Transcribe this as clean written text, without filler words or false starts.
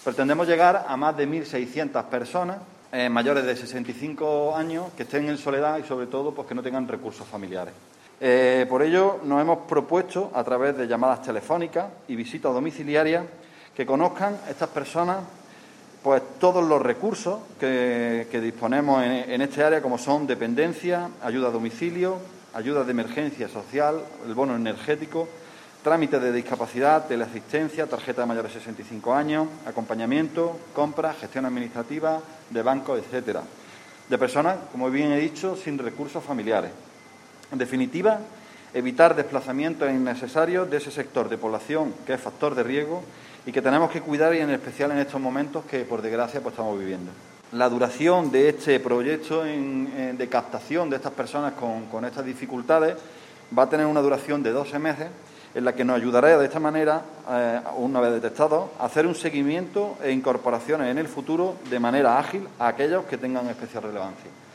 Pretendemos llegar a más de 1.600 personas mayores de 65 años que estén en soledad y, sobre todo, pues que no tengan recursos familiares. Por ello, nos hemos propuesto, a través de llamadas telefónicas y visitas domiciliarias, que conozcan estas personas pues todos los recursos que disponemos en este área, como son dependencia, ayuda a domicilio, ayuda de emergencia social, el bono energético, trámites de discapacidad, teleasistencia, tarjeta de mayores de 65 años, acompañamiento, compras, gestión administrativa, de bancos, etcétera, de personas, como bien he dicho, sin recursos familiares. En definitiva, evitar desplazamientos innecesarios de ese sector de población que es factor de riesgo y que tenemos que cuidar, y en especial en estos momentos que, por desgracia, pues estamos viviendo. La duración de este proyecto de captación de estas personas con estas dificultades va a tener una duración de 12 meses, en la que nos ayudará de esta manera, una vez detectados, a hacer un seguimiento e incorporaciones en el futuro de manera ágil a aquellos que tengan especial relevancia.